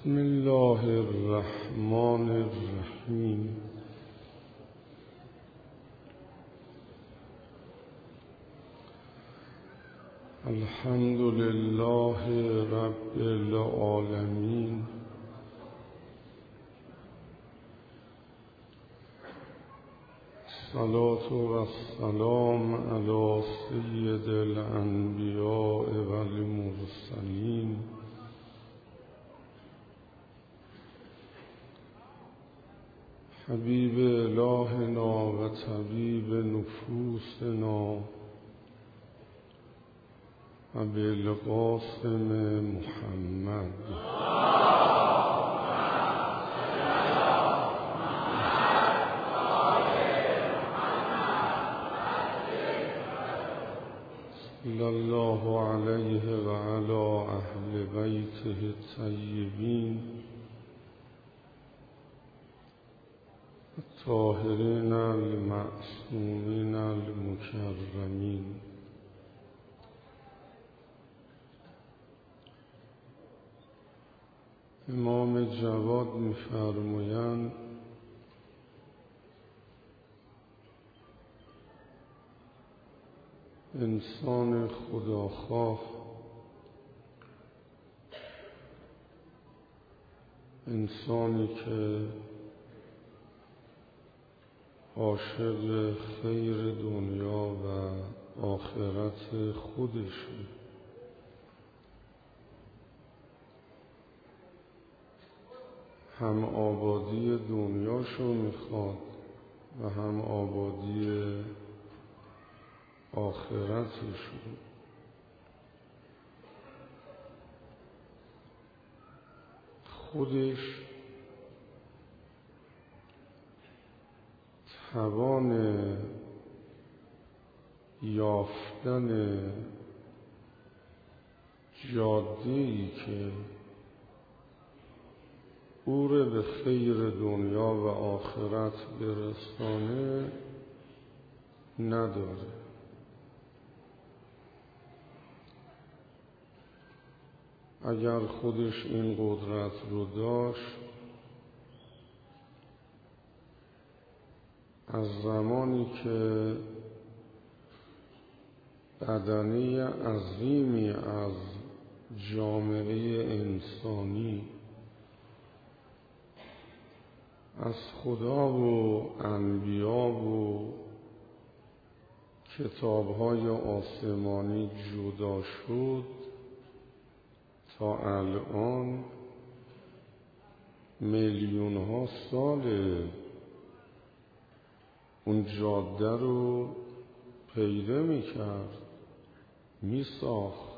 بسم الله الرحمن الرحیم. الحمد لله رب العالمین. الصلاة والسلام علی سید الانبیاء والمرسلین حبیب الهنا و طبیب نفوسنا ابوالقاسم محمد صلی الله علیه و علی اهل بیته الطیبین الطاهرین المعصومین المکرمین. امام جواد می‌فرمایند انسان خداخواه انسانی که عاشق خیر دنیا و آخرت خودشه، هم آبادی دنیاشو میخواد و هم آبادی آخرتشو. خودش توان یافتن جاده‌ای که او را به خیر دنیا و آخرت برسانه نداره. اگر خودش این قدرت رو داشت، از زمانی که بدنه عظیمی از جامعه انسانی از خدا و انبیا و کتاب‌های آسمانی جدا شد تا الان میلیون‌ها ساله اون جاده رو پیدا می‌کرد، می‌ساخت،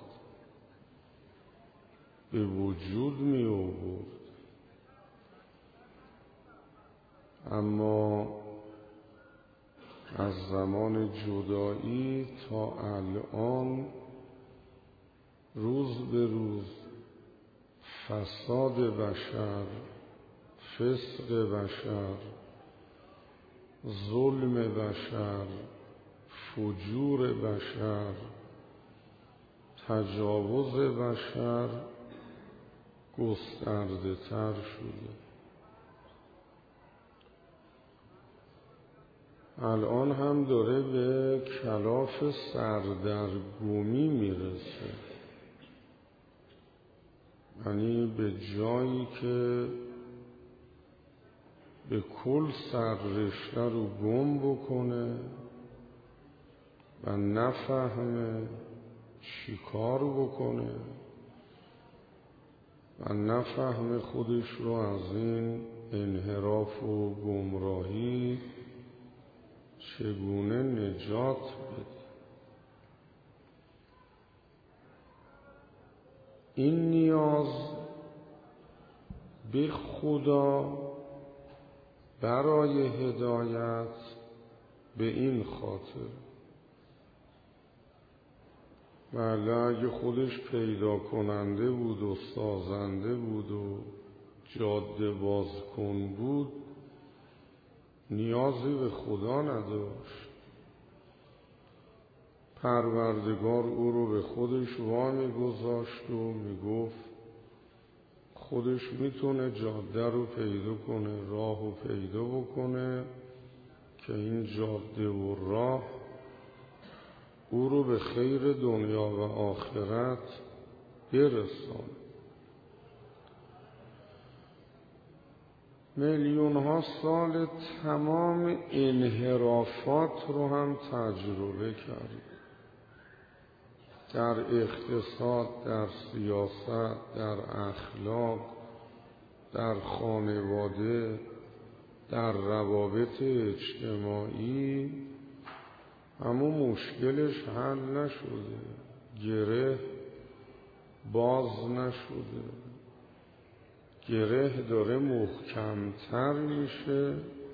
به وجود می‌آورد. اما از زمان جدایی تا الان روز به روز فساد بشر، فسق بشر، ظلم بشر، فجور بشر، تجاوز بشر گسترده تر شده. الان هم داره به کلاف سردرگمی میرسه، یعنی به جایی که به کل سررشته رو گم بکنه و نفهمه چی کار بکنه و نفهمه خودش رو از این انحراف و گمراهی چگونه نجات بده. این نیاز به خدا برای هدایت به این خاطر، ولی اگه خودش پیدا کننده بود و سازنده بود و جاده بازکن بود، نیازی به خدا نداشت. پروردگار او رو به خودش وامی گذاشت و میگفت خودش میتونه جاده رو پیدا کنه، راه رو پیدا بکنه که این جاده و راه او رو به خیر دنیا و آخرت برسانه. میلیون ها سال تمام انحرافات رو هم تجربه کرد، در اقتصاد، در سیاست، در اخلاق، در خانواده، در روابط اجتماعی. اما مشکلش حل نشده، گره باز نشده، گره داره محکمتر میشه،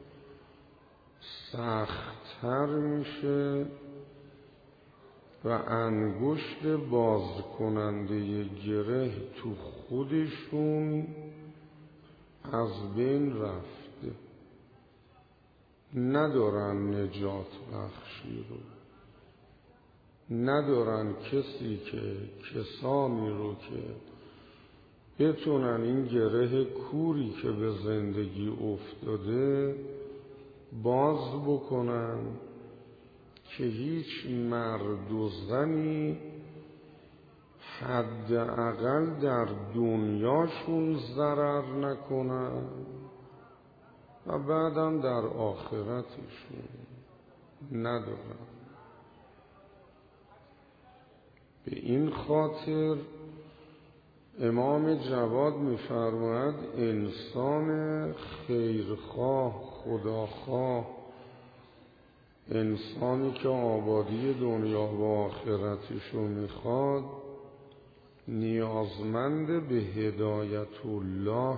سختتر میشه و انگشت باز کننده گره تو خودشون از بین رفته، ندارن نجات بخشی رو، ندارن کسانی رو که بتونن این گره کوری که به زندگی افتاده باز بکنن که هیچ مرد و زنی حداقل در دنیاشون ضرر نکنن و بعدم در آخرتشون ندارن. به این خاطر امام جواد می‌فرماید انسان خیرخواه، خداخواه، انسانی که آبادی دنیا و آخرتشو میخواد، نیازمند به هدایت الله.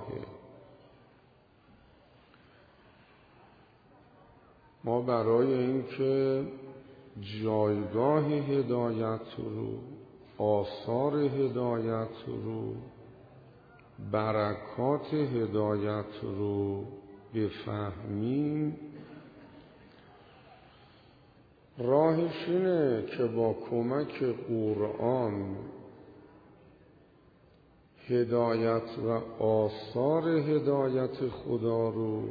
ما برای اینکه جایگاه هدایت رو، آثار هدایت رو، برکات هدایت رو بفهمیم، راهش اینه که با کمک قرآن هدایت و آثار هدایت خدا رو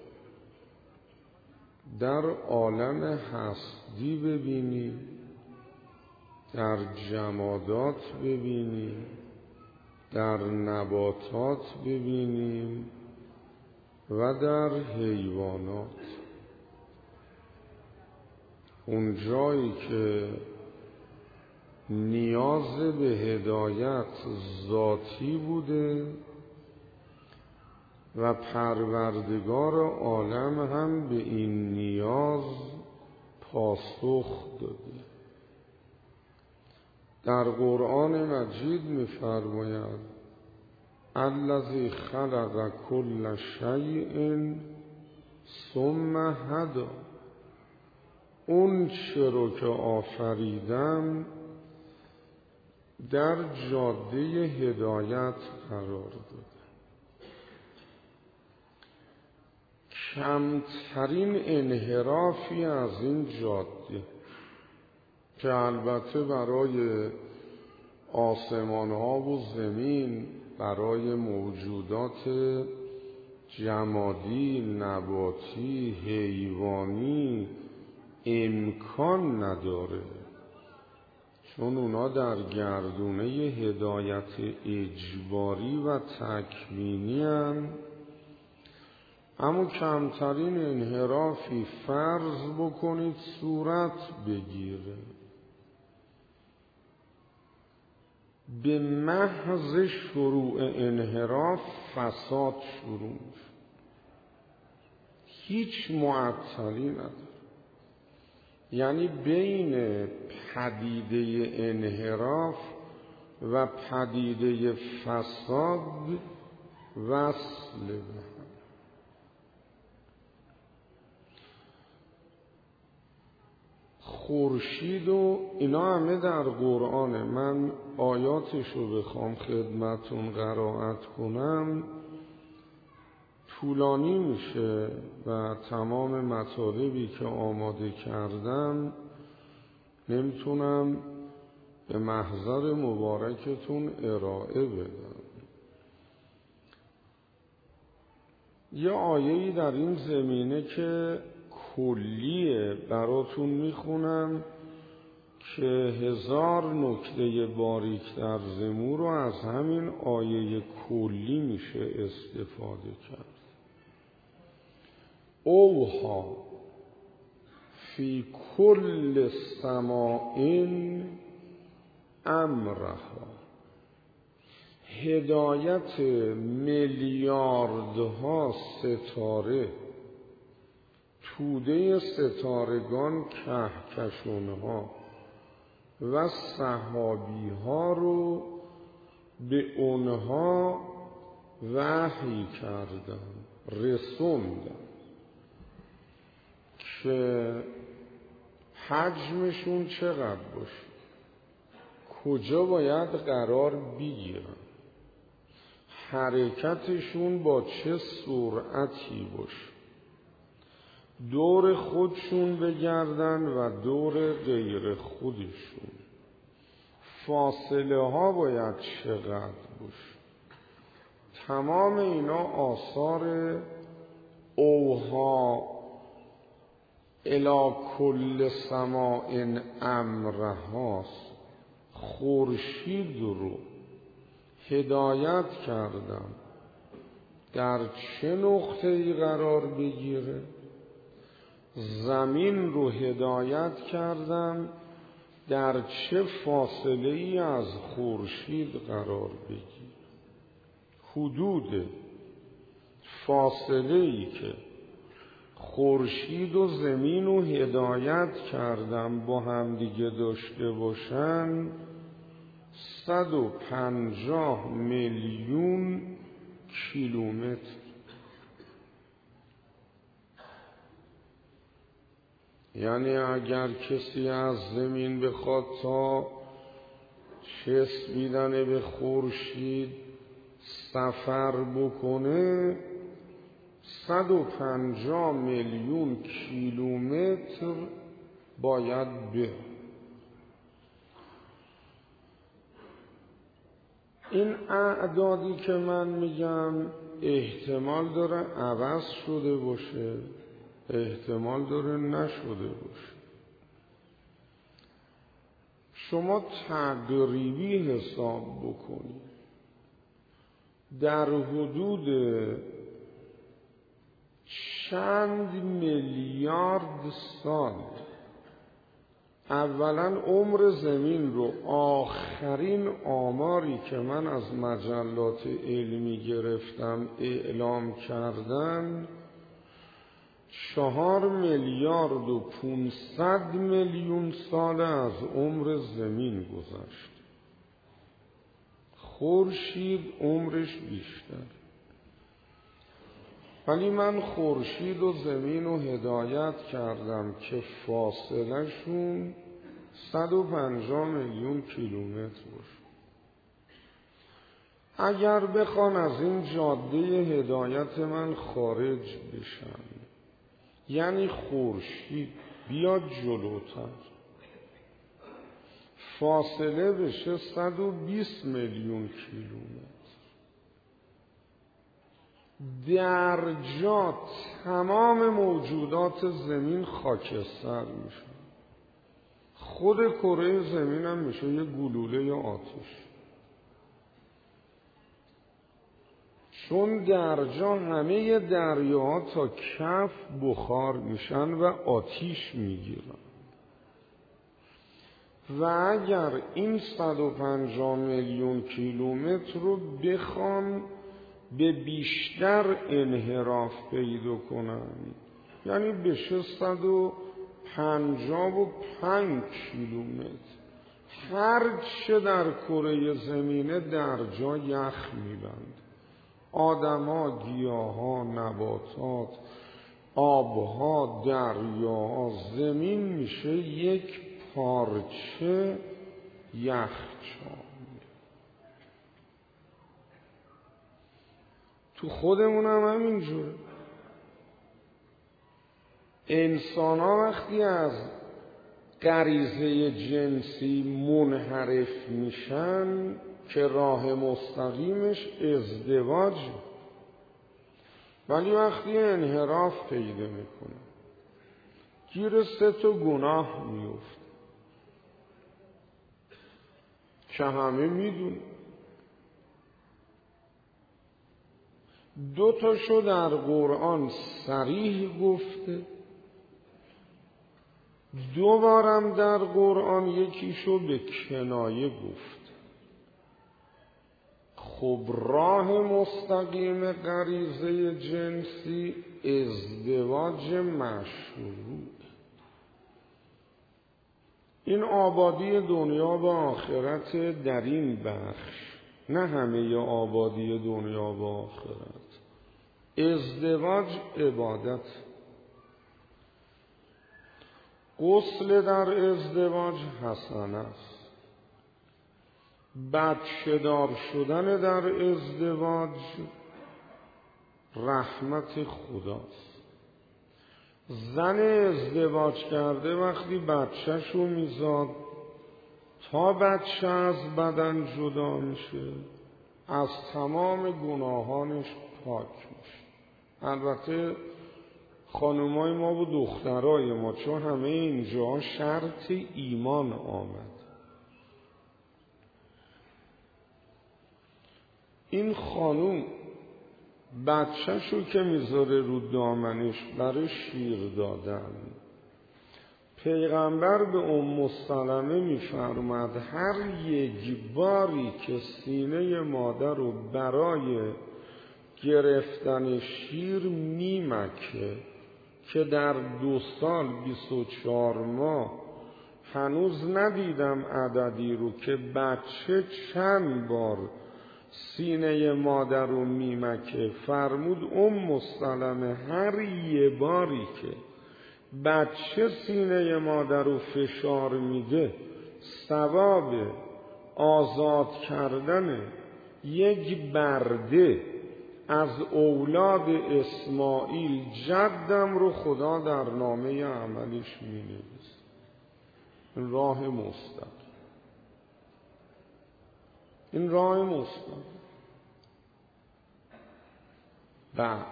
در عالم هستی ببینیم، در جمادات ببینیم، در نباتات ببینیم و در حیوانات. اون جایی که نیاز به هدایت ذاتی بوده و پروردگار عالم هم به این نیاز پاسخ داده. در قرآن مجید می‌فرماید الذی خلق کل شیء ثم هدی، اون چه رو که آفریدم در جاده هدایت قرار دادم. کمترین انحرافی از این جاده که البته برای آسمان ها و زمین، برای موجودات جمادی، نباتی، حیوانی امکان نداره، چون اونا در گردونه هدایت اجباری و تکوینی هن. اما کمترین انحرافی فرض بکنید صورت بگیره، به محض شروع انحراف فساد شروع میشه، هیچ معطلی نداره. یعنی بین پدیده انحراف و پدیده فساد وصل به هم. خورشید و اینا همه در قرآنه. من آیاتش رو بخوام خدمتون قرائت کنم طولانی میشه و تمام مطالبی که آماده کردم نمیتونم به محضر مبارکتون ارائه بدم. یه آیه‌ای در این زمینه که کلیه براتون میخونم که 1000 نکته باریک در زمو رو از همین آیه کلی میشه استفاده کرد. اوها فی کل سماء امرها، هدایت میلیاردها ستاره، توده ستارگان، کهکشانها و سحابی ها رو به اونها وحی کردن، رسوندن که حجمشون چقدر باشه، کجا باید قرار بگیرن، حرکتشون با چه سرعتی باشه، دور خودشون بگردن و دور غیر خودشون، فاصله ها باید چقدر باشه. تمام اینا آثار اوها الی کل سماء امرهاست. خورشید رو هدایت کردم در چه نقطه‌ای قرار بگیره، زمین رو هدایت کردم در چه فاصله‌ای از خورشید قرار بگیره. حدود فاصله‌ای که خورشید و زمین رو هدایت کردم با هم دیگه داشته باشن 150 میلیون کیلومتر. یعنی اگر کسی از زمین بخواد تا چسبیدن به خورشید سفر بکنه 150 میلیون کیلومتر باید بره. این اعدادی که من میگم احتمال داره عوض شده باشه، احتمال داره نشده باشه. شما تقریبی حساب بکنید، در حدود چند میلیارد سال اولا عمر زمین رو، آخرین آماری که من از مجلات علمی گرفتم اعلام کردن 4 میلیارد و 500 میلیون سال از عمر زمین گذشت. خورشید عمرش بیشتر، ولی من خورشید و زمین رو هدایت کردم که فاصله شون 150 میلیون کیلومتر باشه. اگر بخوان از این جاده هدایت من خارج بشن، یعنی خورشید بیاد جلوتر، فاصله بشه 120 میلیون کیلومتر، در جا تمام موجودات زمین خاکستر میشن، خود کره زمین هم میشه یه گلوله یا آتش، چون در جا همه دریاها تا کف بخار میشن و آتیش میگیرن. و اگر این 150 میلیون کیلومتر رو بخوان به بیشتر انحراف پیدا کنن، یعنی بشه 155 کیلومتر، هر چه در کره زمینه در جا یخ میبند، آدم‌ها، گیاه‌ها، نباتات، آب‌ها، دریاها، زمین میشه یک پارچه یخچال. تو خودمون هم همینجوره. انسان ها وقتی از غریزه جنسی منحرف میشن که راه مستقیمش ازدواج، ولی وقتی انحراف پیدا میکنه گیر 3 گناه میفته که همه میدونه. 2 در قرآن صریح گفته، 2 بارم در قرآن یکیشو به کنایه گفت. خب راه مستقیم غریزه جنسی ازدواج مشروع. این آبادی دنیا و آخرت در این بخش، نه همه آبادی دنیا و آخرت. ازدواج عبادت، غسل در ازدواج حسنه است، بچه دار شدن در ازدواج رحمت خداست. زن ازدواج کرده وقتی بچه‌شو میزاد تا بچه از بدن جدا میشه از تمام گناهانش پاک میشه. البته خانمای ما و دخترای ما، چون همه اینجا شرط ایمان آمد. این خانم بچه‌شو که میذاره رو دامنش برای شیر دادن، پیغمبر به ام سلمه میفرماد هر یک باری که سینه مادر رو برای گرفتن شیر میمکه که در 2 سال 24 ماه هنوز ندیدم عددی رو که بچه چند بار سینه مادر رو میمکه. فرمود ام سلمه هر یه باری که بچه سینه مادر رو فشار میده ثواب آزاد کردن یک برده از اولاد اسماعیل جدم رو خدا در نامه عملش مینویسه. راه مستقیم، این راه مستقیم. بعد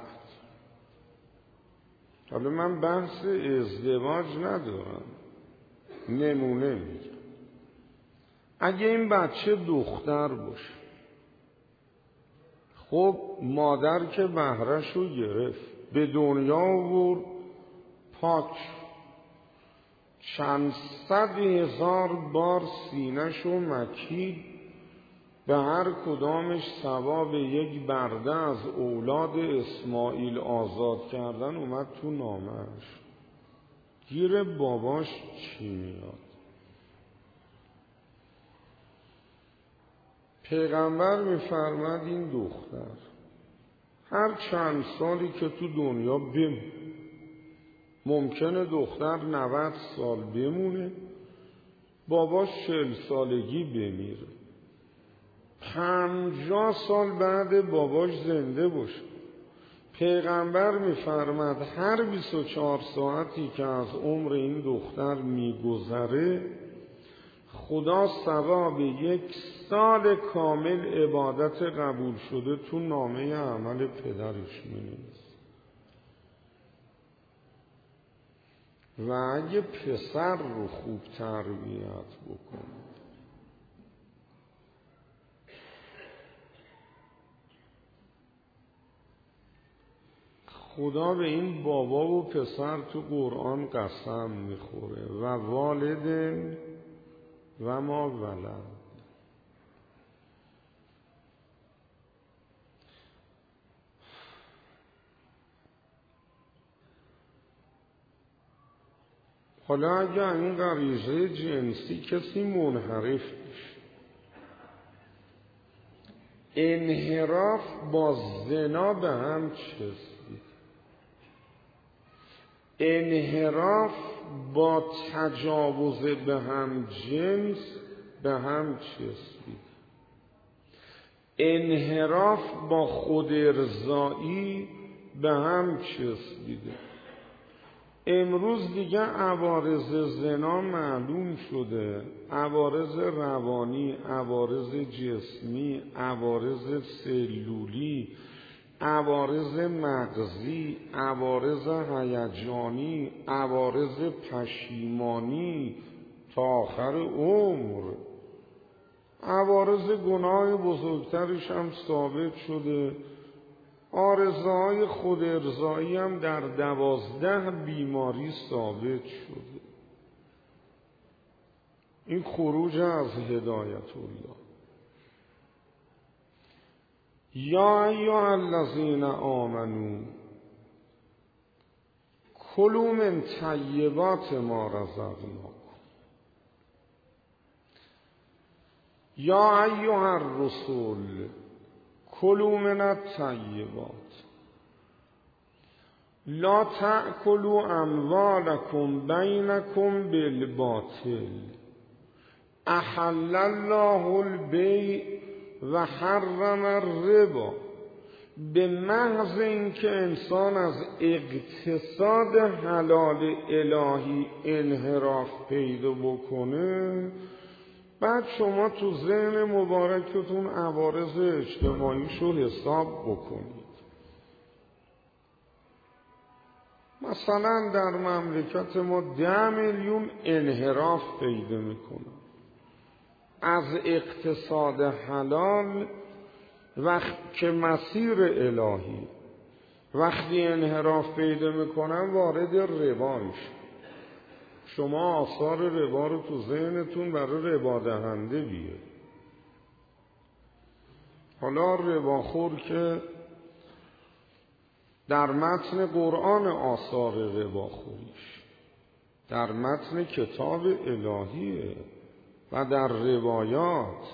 حالا من بحث ازدواج ندارم، نمونه میگم. اگه این بچه دختر باشه، خب مادر که بهره‌شو گرفت به دنیا آورد، پاک چند 100,000 بار سینه‌شو مکید، به هر کدامش ثواب یک برده از اولاد اسماعیل آزاد کردن اومد تو نامش. گیر باباش چی میاد؟ پیغمبر میفرماد این دختر هر چند سالی که تو دنیا بمونه، ممکنه دختر 90 سال بمونه، باباش 40 سالگی بمیره، 50 سال بعد باباش زنده باشه. پیغمبر میفرماد هر 24 ساعتی که از عمر این دختر میگذره خدا ثواب 1 سال کامل عبادت قبول شده تو نامه عمل پدرش مینویسه. و اگه پسر رو خوب تربیت بکنه، خدا به این بابا و پسر تو قرآن قسم میخوره و والدین و ما ولد. حالا اگه این غریزه جنسی کسی منحرف بشه، انحراف با زنا به هم چسبید، انحراف با تجاوز به هم جنس به هم چسبید، انحراف با خود ارضایی به هم چسبیده. امروز دیگه عوارض زنا معلوم شده، عوارض روانی، عوارض جسمی، عوارض سلولی، عوارض مغزی، عوارض هیجانی، عوارض پشیمانی تا آخر عمر. عوارض گناه بزرگترش هم ثابت شده. عارضه‌های خود ارضایی هم در 12 بیماری ثابت شده. این خروج از هدایت الله. یا ایها الذین آمنو کلوا من طیبات ما رزقناکم یا ایها الرسول کلوا من الطیبات لا تأکلوا اموالکم بینکم بالباطل احل الله البیع و حرم الربا. به محض اینکه انسان از اقتصاد حلال الهی انحراف پیدا بکنه، بعد شما تو ذهن مبارکتون عوارض اجتماعیشو حساب بکنید. مثلا در مملکت ما 10 میلیون انحراف پیدا میکنه از اقتصاد حلال که مسیر الهی. وقتی انحراف پیدا میکنن وارد ربا میشه. شما آثار ربا رو تو ذهنتون برای ربا دهنده بیه. حالا رباخور که در متن قرآن آثار رباخوریش در متن کتاب الهیه و در روایات،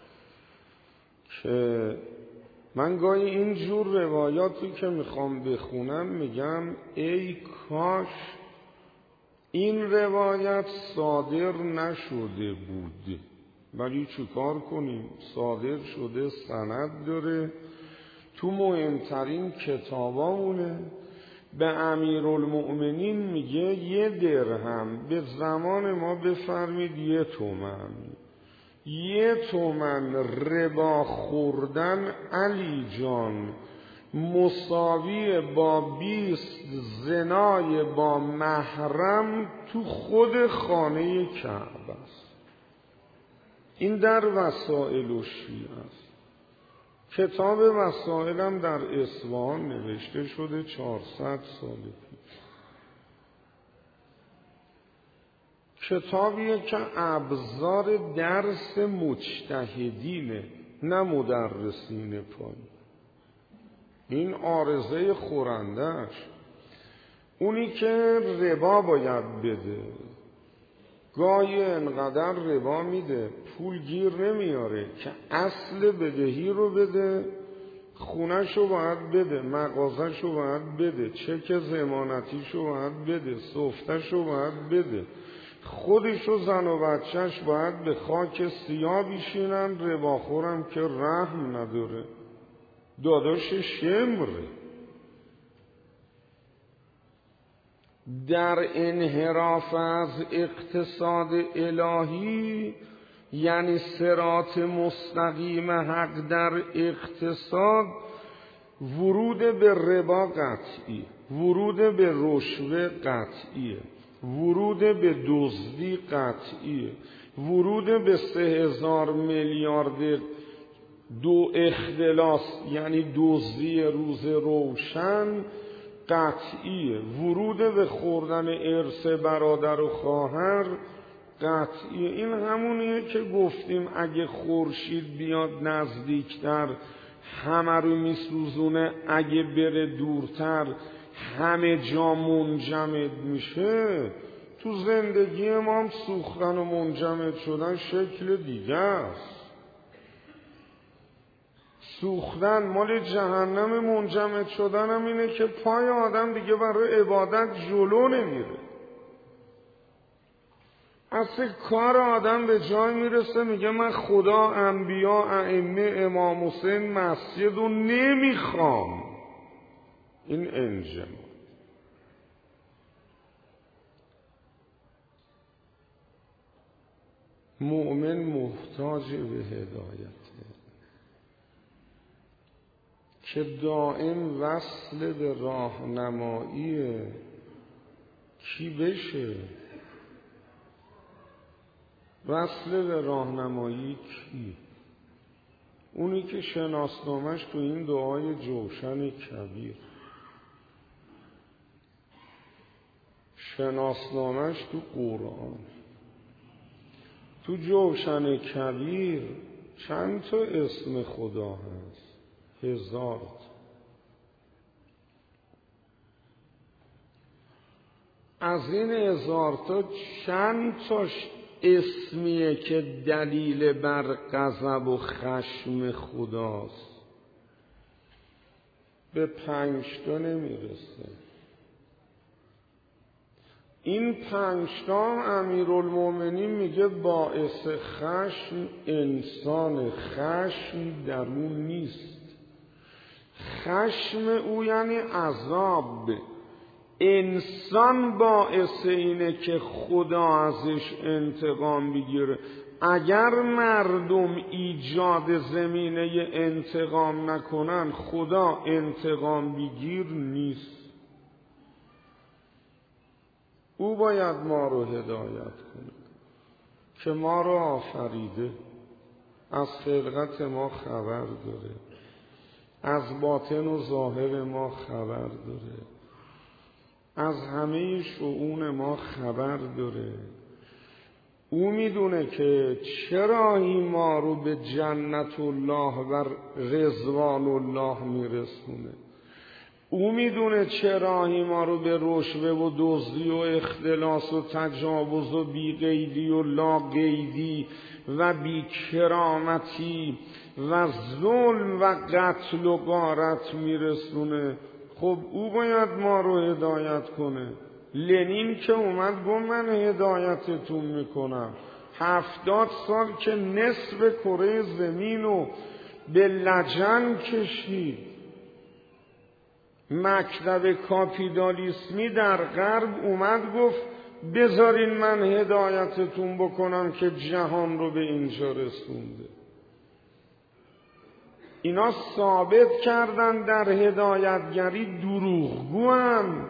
که من گاهی اینجور روایاتی که میخوام بخونم میگم ای کاش این روایت صادر نشده بود، ولی چیکار کنیم؟ صادر شده، سند داره، تو مهمترین کتابامونه. به امیرالمؤمنین میگه 1 درهم به زمان ما بفرمید 1 تومن. 1 تومن ربا خوردن علی جان مساوی با 20 زنای با محرم تو خود خانه کعبه است. این در وسائل شیعه است. کتاب وسائلم در اصفهان نوشته شده 400 سال پیش. کتابیه که ابزار درس مجتهدینه، نه مدرسین پایین. این عارضه خورندش اونی که ربا باید بده، گاهی انقدر ربا میده پول گیر نمیاره که اصل بدهی رو بده، خونش رو باید بده، مغازش رو باید بده، چک ضمانتیش رو باید بده، سفتش رو باید بده، خودش و زن و بچهش باید به خاک سیاه بیشینن. رباخورم که رحم نداره، داداش شمره. در انحراف از اقتصاد الهی یعنی صراط مستقیم حق در اقتصاد، ورود به ربا قطعی، ورود به رشوه قطعیه، ورود به دزدی قطعیه، ورود به 3000 میلیارد دو اختلاس یعنی دزدی روز روشن قطعیه، ورود به خوردن ارث برادر و خواهر قطعیه. این همونیه که گفتیم اگه خورشید بیاد نزدیکتر همه رو میسوزونه، اگه بره دورتر همه جا منجمد میشه. تو زندگی ما هم سوختن و منجمد شدن شکل دیگه است. سوختن مال جهنم، منجمد شدن هم اینه که پای آدم دیگه برای عبادت جلو نمیره. اصلا کار آدم به جای میرسه میگه من خدا، انبیا، ائمه، امام حسین، مسجد رو نمیخوام. این انجام مؤمن محتاج به هدایته. که دائم وصل به راهنمایی کی بشه؟ وصل به راهنمایی کی؟ اونی که شناسنامش تو این دعای جوشن کبیر، شناسنامش تو قرآن. تو جوشن کبیر چند تا اسم خدا هست؟ 1000 تا. از این 1000 تا چند تاش اسمیه که دلیل بر غضب و خشم خداست؟ به 5 تا نمیرسه. این 5 تا امیرالمومنین میگه باعث خشم انسان، خشم در اون نیست. خشم او یعنی عذاب. انسان باعث اینه که خدا ازش انتقام بگیره. اگر مردم ایجاد زمینه انتقام نکنن، خدا انتقام بگیر نیست. او باید ما رو هدایت کنه که ما رو آفریده، از خلقت ما خبر داره، از باطن و ظاهر ما خبر داره، از همه شؤون ما خبر داره. او میدونه که چرا این ما رو به جنت الله و رضوان الله میرسونه. او میدونه چرا ما رو به رشوه و دزدی و اختلاس و تجاوز و بی‌قیدی و لاقیدی و بیکرامتی و ظلم و قتل و غارت میرسونه. خب او باید ما رو هدایت کنه. لنین که اومد گفت من هدایتتون میکنم. 70 سال که نصف کره زمین رو به لجن کشید. مکتب کاپیتالیسمی در غرب اومد گفت بذارین من هدایتتون بکنم که جهان رو به اینجا رسونده. اینا ثابت کردن در هدایتگری دروغگوان.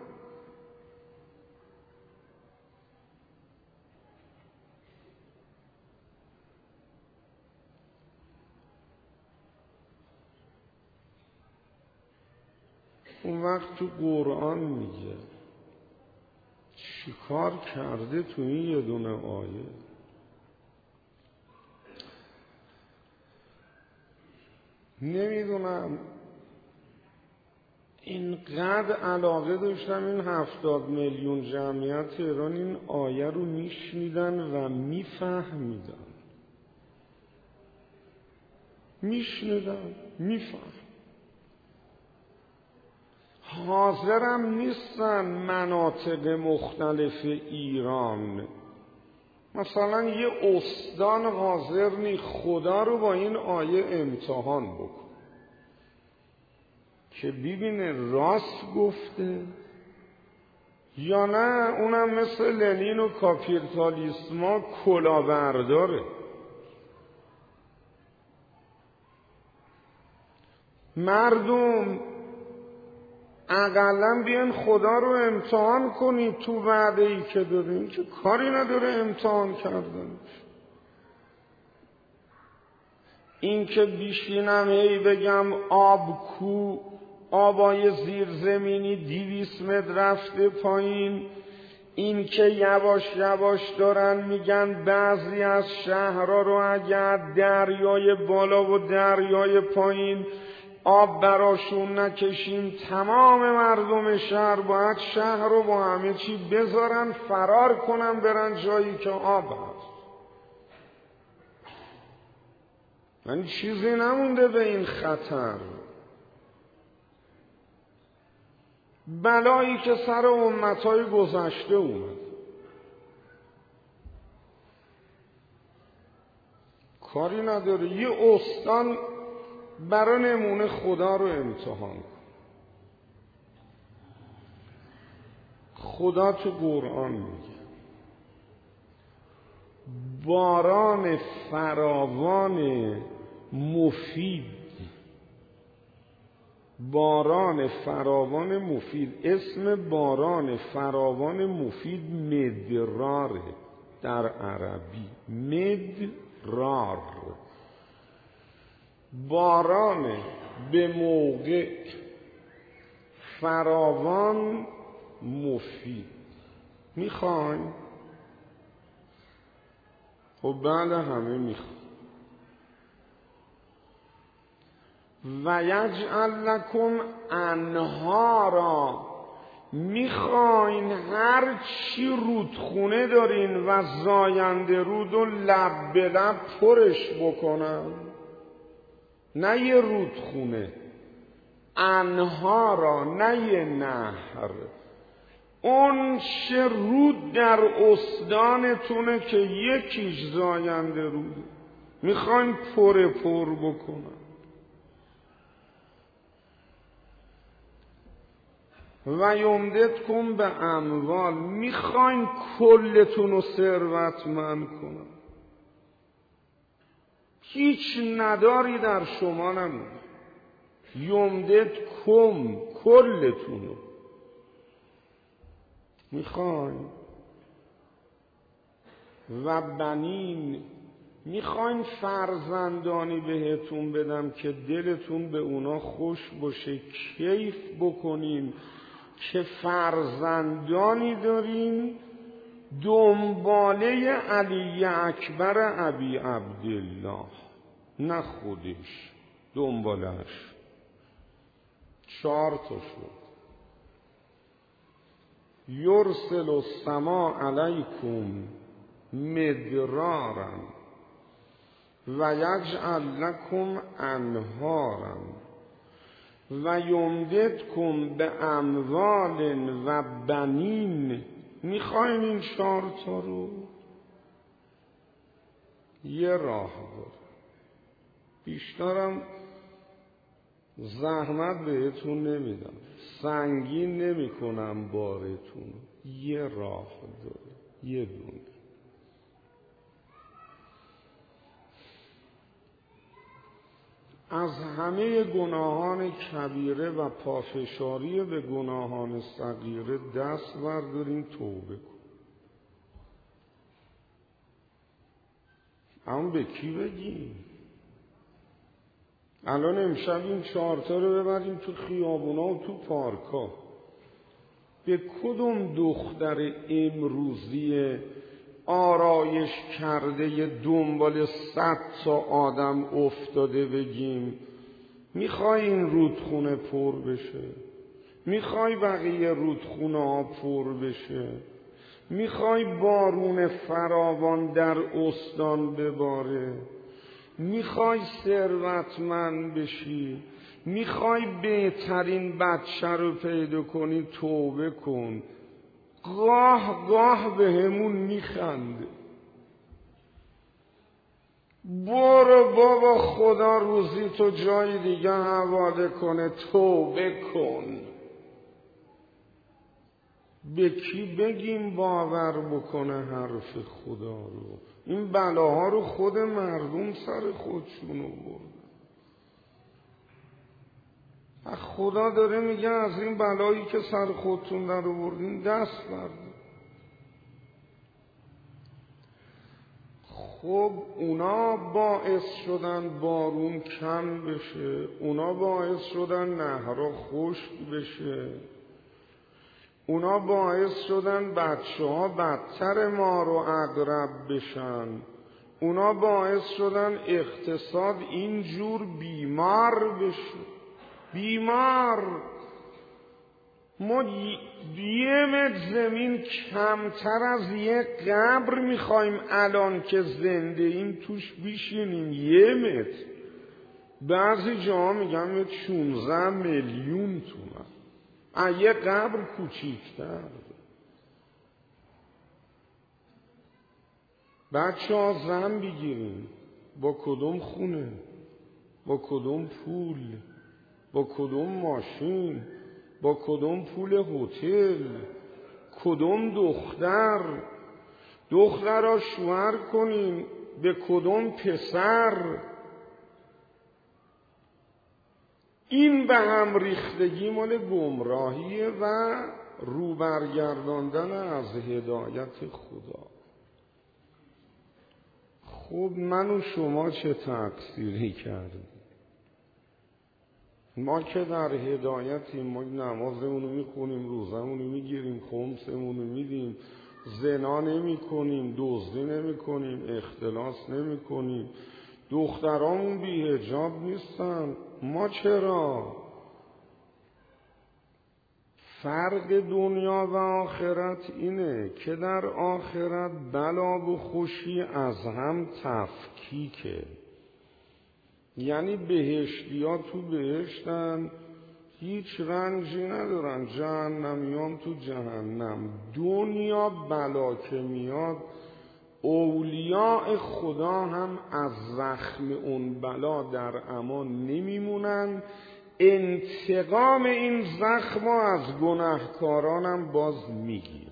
اون وقت تو قرآن میگه چیکار کرده تو این یه دونه آیه. نمیدونم اینقدر علاقه داشتم این 70 میلیون جمعیت ایران این آیه رو میشنیدن و میفهمیدن. حاضرم نیستن مناطق مختلف ایران، مثلا یه استان حاضر نی خدا رو با این آیه امتحان بکن که ببینه راست گفته یا نه اونم مثل لنین و کاپیتالیسما کلاهبرداره. مردم اقلا بیان خدا رو امتحان کنید تو وعده ای که داریم که کاری نداره امتحان کردن. این که بیشینم هی بگم آب کو، آبای زیرزمینی 200 متر رفته پایین، این که یواش یواش دارن میگن بعضی از شهرها رو اگر دریای بالا و دریای پایین آب براشون نکشیم تمام مردم شهر باید شهر رو با همه چی بذارن فرار کنن برن جایی که آب هست. یعنی چیزی نمونده به این خطر. بلایی که سر امتهای گذشته اومد کاری نداره. یه استان برای نمونه خدا رو امتحان کن. خدا تو قرآن میگه باران فراوان مفید باران فراوان مفید. اسم باران فراوان مفید مدراره در عربی. مدرار، باران به موقع، فراوان، مفید. میخواین؟ خب بعد همه میخواین. و یجعل لکم انهارا، میخواین هر چی رودخونه دارین و زاینده رود و لب به لب پرش بکنم. نه یه رودخونه، انهارا، نه یه نهر. اون چه رود در استانتونه که یکیش زاینده رود، میخواین پر بکنم. و یمددکم به اموال، میخواین کلتون رو ثروتمند کنم. هیچ نداری در شما نمونه. یمددکم، کلتون رو میخواین. و بنین، میخواین فرزندانی بهتون بدم که دلتون به اونا خوش باشه، کیف بکنین که فرزندانی دارین دنباله علی اکبر ابی عبدالله، نه خودش، دنبالش. 4 تا شد. یرسل السما علیکم مدرارا و یجعل لکم انهارا و یمددکم به اموال و بنین. میخواین این 4 تا رو؟ یه راه داره. بیشترم زحمت بهتون نمیدم، سنگین نمی کنم بارتون. یه راه داره، یه دونه. از همه گناهان کبیره و پافشاری به گناهان صغیره دست بردارین، توبه کن. اما به کی بگیم؟ الان امشب این 4 تا رو ببریم تو خیابونا و تو پارکا. به کدوم دختر امروزی آرایش کرده دنبال 100 تا آدم افتاده بگیم میخوای این رودخونه پر بشه؟ میخوای بقیه رودخونه ها پر بشه؟ میخوای بارون فراوان در استان بباره؟ میخوای ثروتمند بشی؟ میخوای بهترین بچه رو پیدا کنی؟ توبه کن. گاه گاه به همون میخنده. برو بابا خدا روزی تو جای دیگه حواله کنه، توبه کن. به کی بگیم باور بکنه حرف خدا رو؟ این بلاها رو خود مردم سر خودشون آوردن. خدا داره میگه از این بلایی که سر خودتون در آوردین دست بردارید. خب اونا باعث شدن بارون کم بشه، اونا باعث شدن نهرها خشک بشه، اونا باعث شدن بچه‌ها بدتر مار و عقرب بشن، اونا باعث شدن اقتصاد اینجور بیمار بشه. بیمار. ما 1 متر زمین کمتر از یک قبر میخوایم الان که زنده ایم توش بشینیم. 1 متر. بعضی جاها میگن 16 میلیون تومان. یه قبر کوچیکتر. بچه ها زن بگیریم. با کدوم خونه؟ با کدوم پول؟ با کدوم ماشین؟ با کدوم پول هتل؟ کدوم دختر؟ دخترها شوهر کنیم به کدوم پسر؟ این به هم ریختگی مال گمراهیه و روبرگرداندن از هدایت خدا. خب من و شما چه تقصیری کردیم؟ ما که در هدایتیم، ما نمازمونو میخونیم، روزمونو میگیریم، خمسمونو میدیم، زنا نمی کنیم، دزدی نمی کنیم، اختلاس نمی کنیم، دخترامون بی حجاب نیستن. ما چرا؟ فرق دنیا و آخرت اینه که در آخرت بلا و خوشی از هم تفکیکه. یعنی بهشتی‌ها تو بهشتن، هیچ رنجی ندارن، جهنمیان تو جهنم. دنیا بلا که میاد، اولیاء خدا هم از زخم اون بلا در امان نمیمونن، انتقام این زخم از گناهکارانم باز میگیر.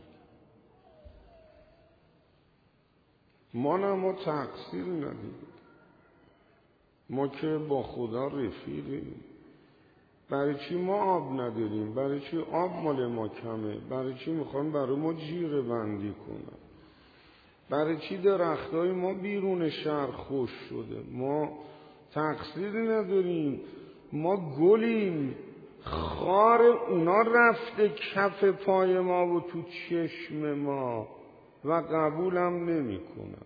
ما تقصیر ندیم، ما که با خدا رفیقیم. برای چی ما آب نداریم؟ برای چی آب مال ما کمه؟ برای چی میخوان برای ما جیره بندی کنن؟ برای چی درختای ما بیرون شهر خوش شده؟ ما تقصیری نداریم، ما گلیم، خار اونا رفته کف پای ما و تو چشم ما و قبولم نمی کنن.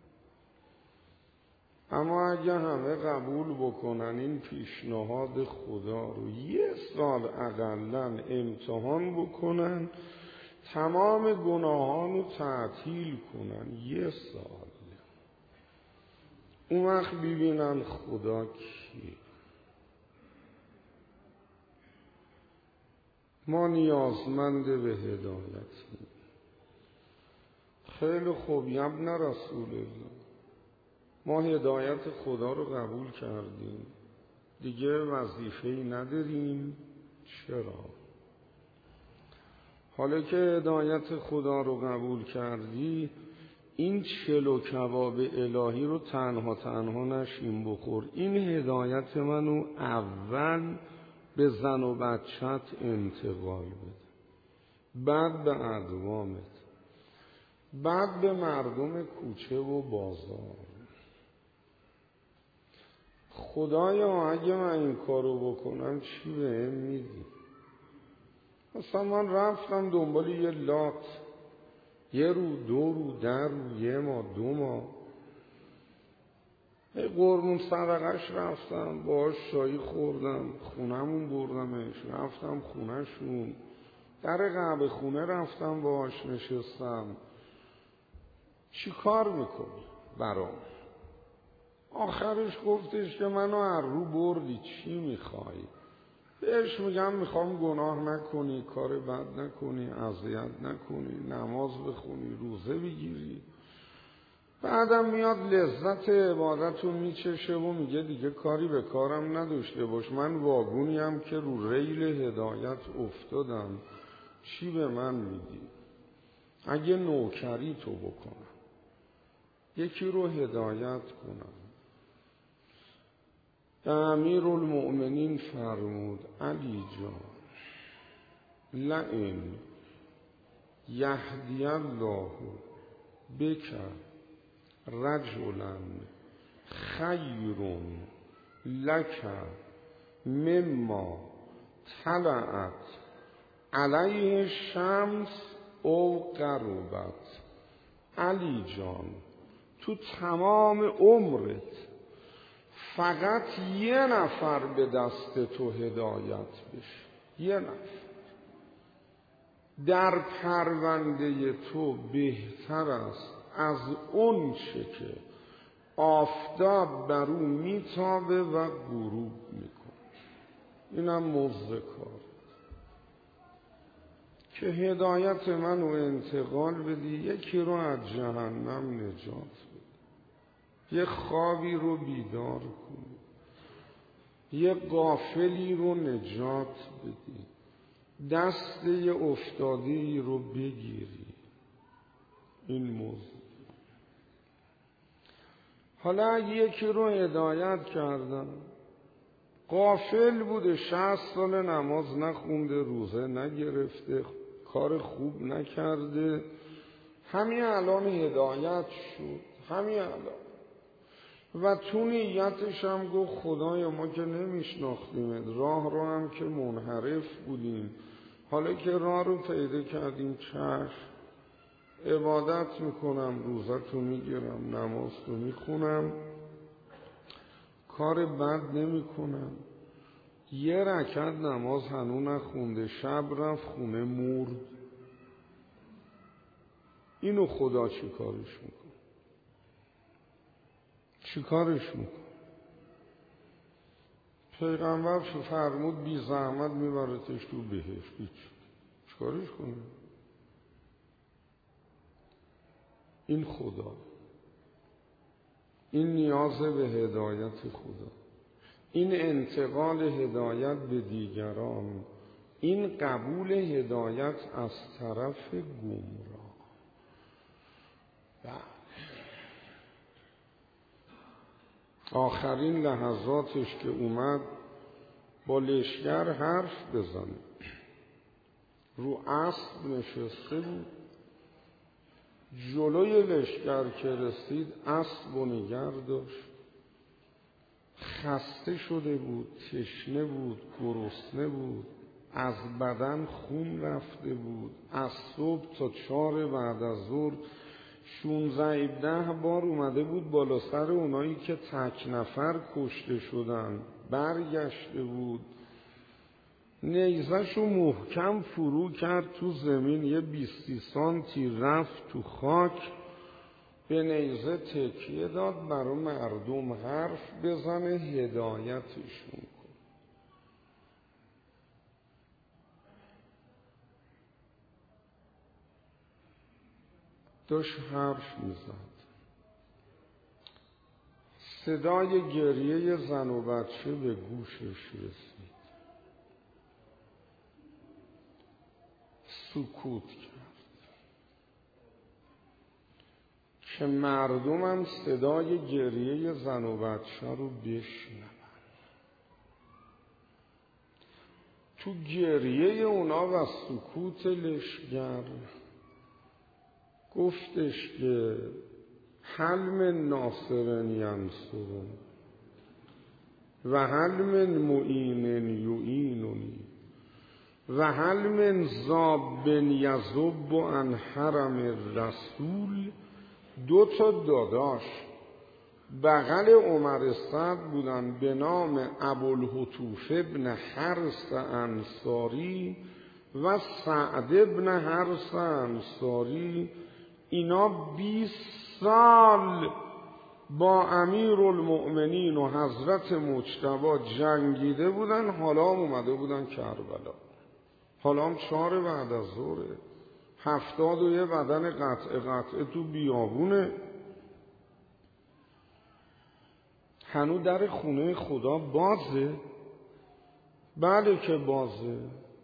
اما اگه همه قبول بکنن این پیشنهاد خدا رو، یه سال اقلن امتحان بکنن، تمام گناهان رو تعطیل کنن، یه سال، اون وقت ببینن خدا کیه. ما نیازمند به هدایتیم. خیلی خوب، ابن رسول الله، ما هدایت خدا رو قبول کردیم، دیگه وظیفه‌ای نداریم. چرا؟ حالا که هدایت خدا رو قبول کردی، این چلو کباب الهی رو تنها نشین بخور. این هدایت منو اول به زن و بچت انتقال بده، بعد به اقوامت، بعد به مردم کوچه و بازار. خدایا اگه من این کارو بکنم چی بهم میدی؟ مثلا من رفتم دنبال یه لات، یه رو، دو رو، در رو، یه ماه، 2 ماه، قربون صدقش رفتم، باهاش شایی خوردم، خونمون بردمش، رفتم خونهشون، در قهوه خونه رفتم باهاش نشستم. چی کار میکنی برام؟ آخرش گفتش که منو از رو بردی، چی میخوای؟ بهش میگم میخوام گناه نکنی، کار بد نکنی، اذیت نکنی، نماز بخونی، روزه بگیری. بعدم میاد لذت عبادت رو میچشه و میگه دیگه کاری به کارم نداشته باش، من واگونیم که رو ریل هدایت افتادم، چی به من میدی؟ اگه نوکری تو بکنم، یکی رو هدایت کنم. امیرالمؤمنین فرمود علی جان، لئن یهدی الله بک رجلا خیر لک مما طلعت علیه شمس او غربت. علی جان، تو تمام عمرت فقط یه نفر به دست تو هدایت بشه، یه نفر در پرونده تو بهتر است از اون چه که آفتاب بر او میتابه و غروب میکنه. اینم مزد کار که هدایت منو انتقال بدی، یکی رو از جهنم نجات بدی، یه خوابی رو بیدار کنی، یه غافلی رو نجات بدی، دست یه افتاده‌ای رو بگیری. این موضوع. حالا یکی رو هدایت کردم، غافل بوده، 60 سال نماز نخونده، روزه نگرفته، کار خوب نکرده، همین الان هدایت شد، همین الان. و تو نیتش هم گفت خدایا ما که نمیشناختیمت، راه هم که منحرف بودیم، حالا که راه رو پیدا کردیم چشم، عبادت میکنم، روزتو میگیرم، نمازتو میخونم، کار بد نمیکنم. یه رکعت نماز هنو نخونده، شب رفت خونه مرد. اینو خدا چی کارش میکنه؟ چی کارش میکنه؟ پیغمبر فرمود بی زحمت میبرتش تو بهشت. چی کارش کنه؟ این خدا، این نیاز به هدایت خدا، این انتقال هدایت به دیگران، این قبول هدایت از طرف گمراه. آخرین لحظاتش که اومد با لشکر حرف بزنه، رو اسب نشسته بود، جلوی لشکر که رسید اسب و نگر داشت، خسته شده بود، تشنه بود، گرسنه بود، از بدن خون رفته بود، از صبح تا 4 بعد از ظهر 16-17 بار اومده بود بالا سر اونایی که تک نفر کشته شدن، برگشته بود، نیزه‌شو محکم فرو کرد تو زمین، یه 20 سانتی رفت تو خاک، به نیزه تکیه داد برای مردم حرف بزنه، هدایتشون کن. داشت حرف میزد، صدای گریه زن و بچه به گوشش رسید، سکوت کرد که مردمم صدای گریه زن و بچه رو بشنون. تو گریه اونا و سکوت لشکر گفتش که هل من ناصر ینصرون و هل من معین یعیننی و هل من ذاب یذب عن حرم الرسول. 2 داداش بغل عمر سعد بودن به نام ابوالهتوف ابن حرث انصاری و سعد ابن حرث انصاری. اینا 20 سال با امیرالمؤمنین و حضرت مجتبی جنگیده بودن، حالا هم اومده بودن کربلا، حالا هم 4 بعد از ظهر، 71 بدن قطعه تو بیابونه. هنو در خونه خدا بازه؟ بله که بازه.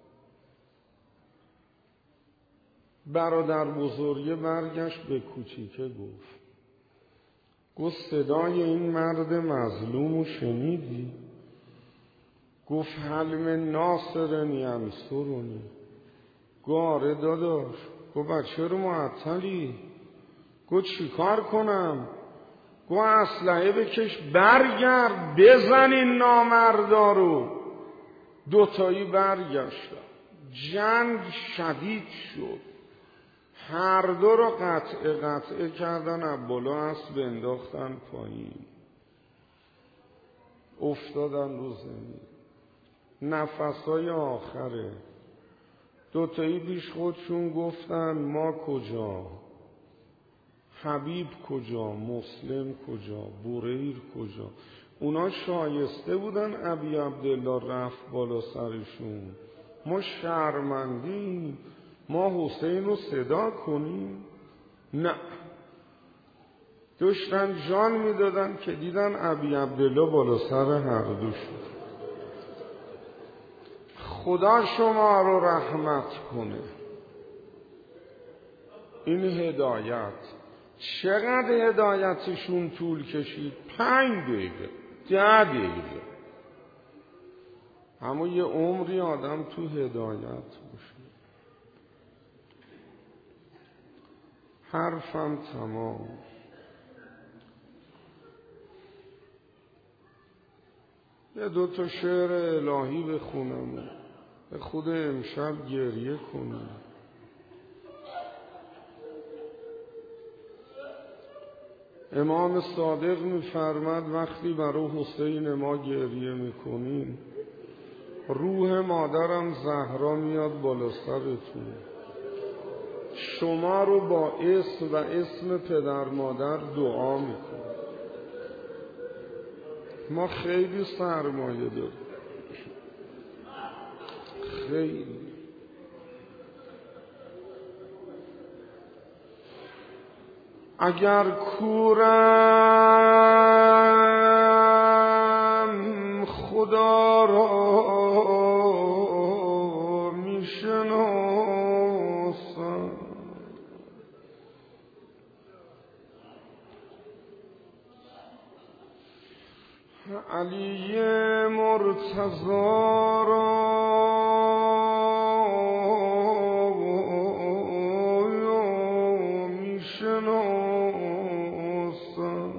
برادر بزرگه برگشت به کوچیکه گفت صدای این مرد مظلومو شنیدی؟ گفت هل من ناصر ینصرنی. آره داداش. گفت بچه رو معطلی؟ گفت چی کار کنم؟ گفت اسلحه بکش برگرد بزن این نامردا رو. 2 برگشتن، جنگ شدید شد، هر 2 رو قطعه کردن، از بالا اسب انداختن پایین، افتادن رو زمین. نفسای آخره. 2 پیش خودشون گفتن ما کجا؟ حبیب کجا؟ مسلم کجا؟ بریر کجا؟ اونا شایسته بودن ابی عبدالله رفت بالا سرشون. ما شرمندیم، ما حسین رو صدا کنیم؟ نه، داشتن جان میدادن که دیدن ابی عبدالله بالا سر هر دوشون. خدا شما رو رحمت کنه. این هدایت چقدر هدایتشون طول کشید؟ 5 دقیقه 10 دقیقه اما یه عمری آدم تو هدایت باشه. حرفم تمام. یه 2 شعر الهی بخونم و به خود امشب گریه کنم. امام صادق می‌فرماد وقتی برای حسین ما گریه میکنیم روح مادرم زهرا میاد بالا سرتون، شما رو با اسم و اسم پدر مادر دعا میکنه. ما خیلی سرمایه داریم، خیلی. اگر کورم خدا را میشناسم، علی مرتضی را میشناسم،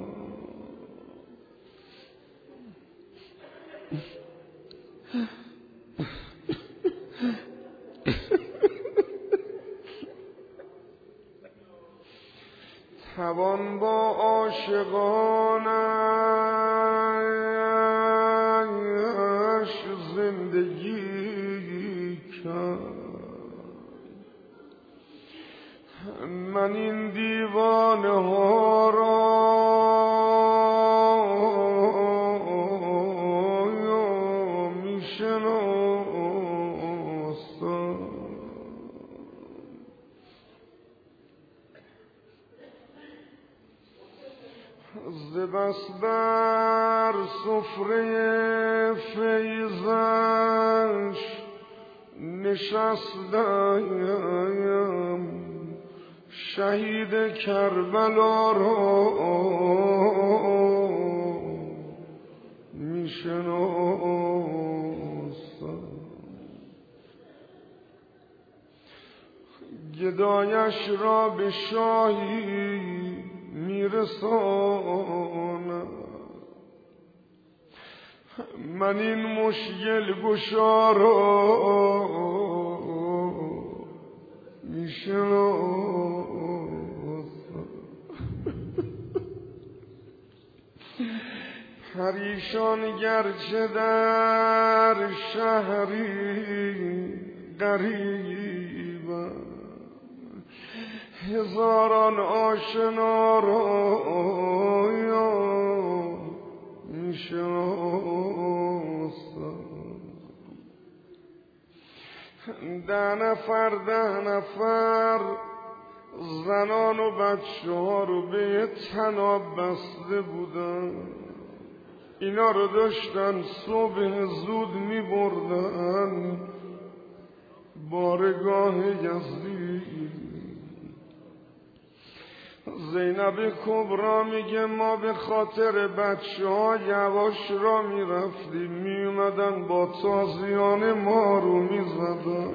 توان با عاشقانش زندگی کرد. من این دیوانه ها را میشناسم، ز بس بر سفره فیضش نشستم، شهید کربلا را میشناسم، گدایش را به شاهی میرسانم. من این مشکل گشا را میشناسم، پریشان گرچه در شهری غریبم، هزاران آشنا را میشناسم، 10 نفر زنان و بچه ها رو به طناب بسته بودن، اینا رو داشتن صبح زود می بردن بارگاه یزدی. زینب کبرا میگه ما به خاطر بچه ها یواش را میرفتیم، میومدن با تازیان ما رو میزدن،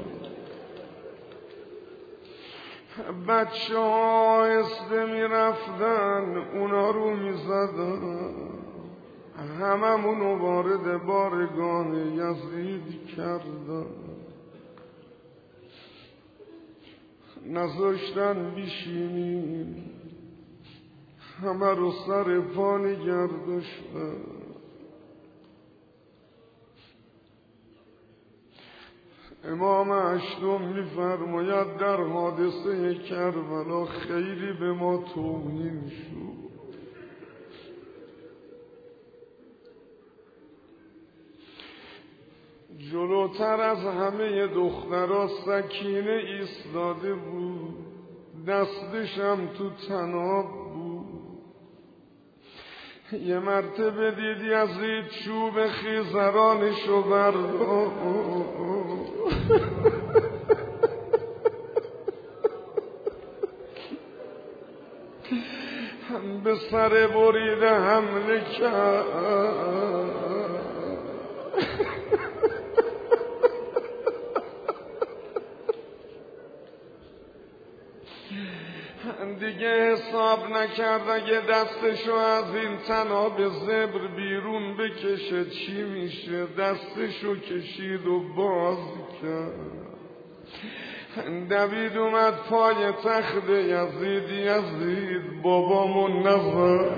بچه ها آهسته میرفتن اونا رو میزدن، هممونو وارد بارگاه یزید کردن، نذاشتن بیشینیم، همه رو سر پا نگرداشتن. امام هشتم میفرماید در حادثه کربلا خیلی به ما توهین شد، جلوتر از همه دخترها سکینه ایستاده بود، دستشم تو طناب بود. یه مرتبه دیدی از این چوب خیزرانشو برداشت، به سر بریده حمله کرد. دیگه حساب نکرد اگه دستشو از این تناب زبر بیرون بکشه چی میشه. دستشو کشید و باز کرد، دوید اومد پای تخت یزید. یزید بابامو نزد،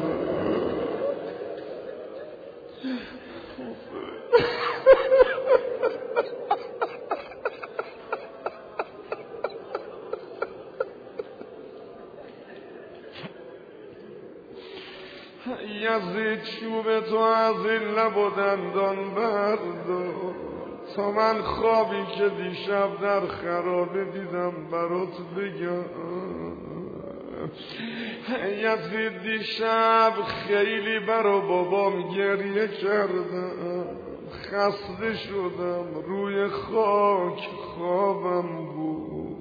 یزید چوب تو از این لب و دندان بردار تا من خوابی که دیشب در خرابه دیدم برات بگم. یزید دیشب خیلی برا بابام گریه کردم، خسته شدم، روی خاک خوابم بود.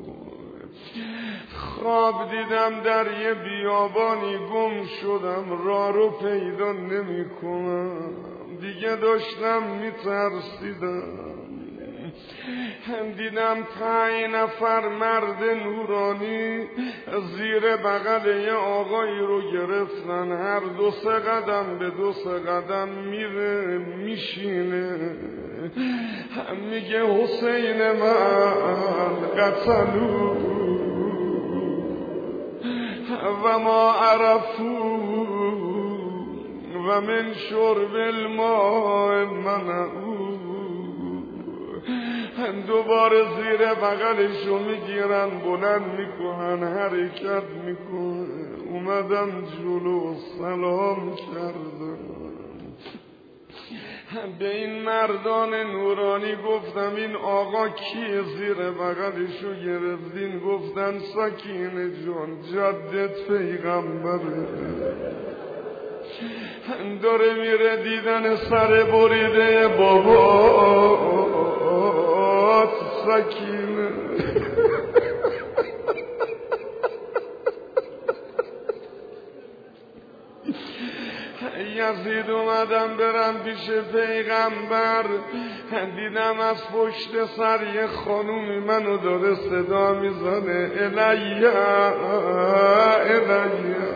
خواب دیدم در یه بیابانی گم شدم، راه رو پیدا نمی کنم. دیگه داشتم میترسیدم، دیدم 5 نفر مرد نورانی زیر بغل یه آقایی رو گرفتن. هر 2-3 قدم به 2-3 قدم میره میشینه، میگه حسین من قتلو و ما عرفو و من شرب الماء منعو. دوباره زیر بغلشو میگیرن بلند میکنن حرکت میکنن. اومدم جلو سلام کردم به این مردان نورانی، گفتم این آقا کیه زیر بغلشو گرفتین؟ گفتن سکینه جان جدت پیغمبره، داره میره دیدن سر بریده بابات سکینه. یزید اومدم برم پیش پیغمبر، دیدم از پشت سر یه خانومی منو داره صدا میزنه الیه الیه.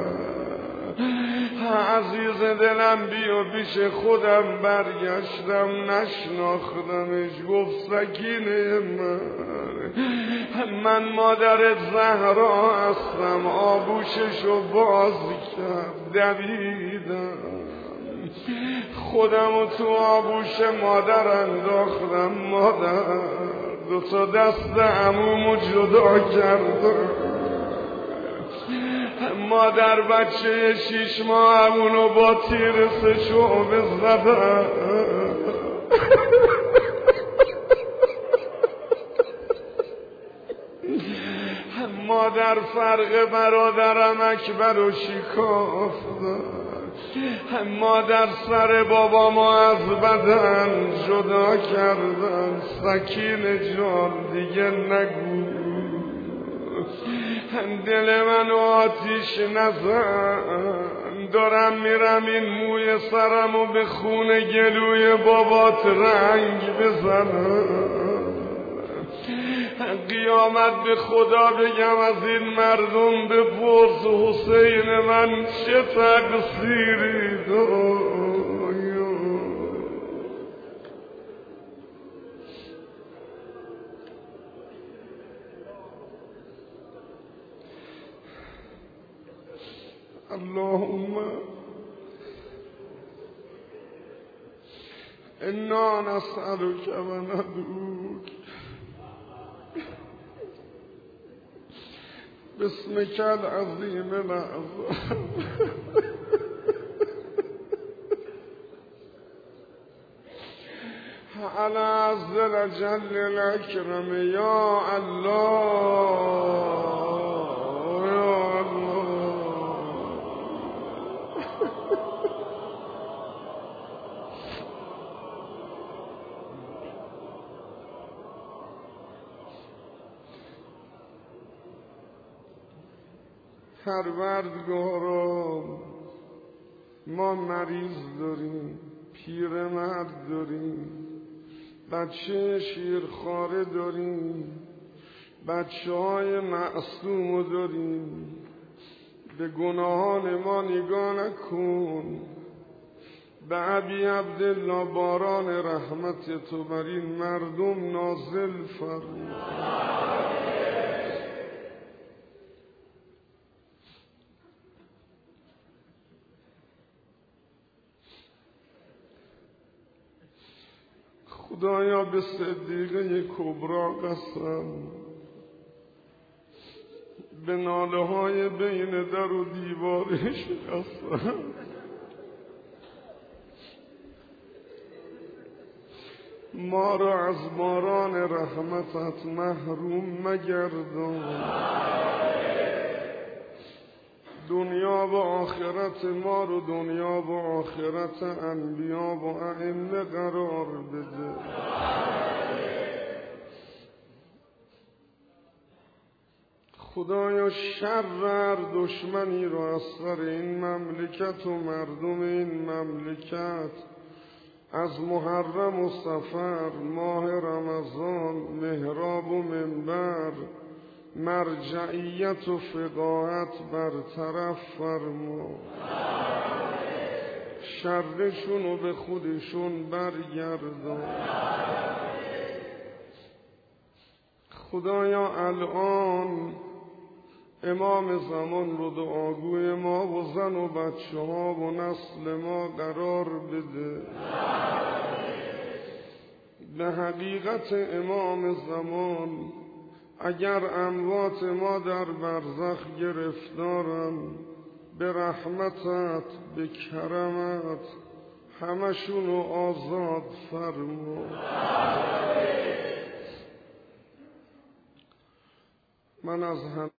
عزیز دلم بیا پیش خودم. برگشتم نشناختمش. گفت سکینه من مادرت زهرا هستم. آبوششو باز کرد، دویدم خودمو تو آبوش مادر انداختم. مادر 2 دست عمومو جدا کردم. مادر بچه 6 ماه اونو با تیر 3 شعبه زدن. مادر فرق برادرم اکبر و شکافت. مادر سر بابامو از بدن جدا کردن. سکینه جان دیگه نگو، دل منو آتیش نزن. دارم میرم این موی سرمو به خون گلوی بابات رنگ بزنم. قیامت به خدا بگم از این مردم بپرس حسین من چه تقصیری دارم. اللهم انا نسألك و ندعوك باسمك العظیم الاعظم على عز الجل الاکرم یا الله. پروردگارا ما مریض داریم، پیرمرد داریم، بچه شیرخواره داریم، بچه‌های معصوم داریم، به گناهان ما نگاه نکن. به ابی عبدالله باران رحمت تو بر این مردم نازل فرما. خدایا به صدیقه کبرا قسم، به ناله های بین در و دیوارش قسم، ما را از باران رحمتت محروم مگردان. دنیا و آخرت ما رو دنیا و آخرت انبیا و ائمه قرار بده. خدایا شر هر دشمنی را از سر این مملکت و مردم این مملکت، از محرم و صفر، ماه رمضان، محراب و منبر، مرجعیت و فقاهت برطرف فرما. شرشون رو به خودشون برگردان. خدایا الان امام زمان رو دعاگوی ما و زن و بچه ها و نسل ما قرار بده. به حقیقت امام زمان اگر اموات ما در برزخ گرفتارن، به رحمتت به کرمت همشون رو آزاد فرما. من از